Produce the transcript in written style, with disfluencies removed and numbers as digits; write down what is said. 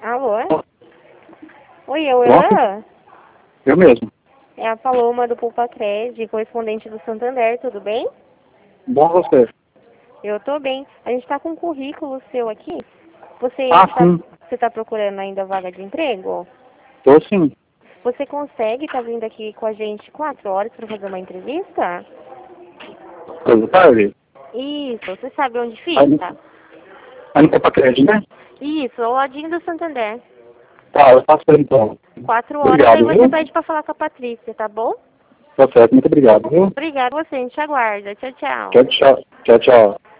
Alô? Oi, é o Elan? Eu mesmo. É a Paloma do Pulpacred, correspondente do Santander, tudo bem? Bom você. Eu tô bem. A gente tá com um currículo seu aqui. Sim. Você tá procurando ainda vaga de emprego? Tô sim. Você consegue estar vindo aqui com a gente 4 horas para fazer uma entrevista? Coisa tarde. Isso, você sabe onde fica? Aí no Copacred, né? Isso, ao ladinho do Santander. Tá, eu faço então. 4 horas, aí Obrigado, você viu? pede pra falar com a Patrícia, tá bom? Tá certo, muito obrigado, viu? Obrigada, você, a gente aguarda. Tchau, tchau. Tchau, tchau. Tchau, tchau.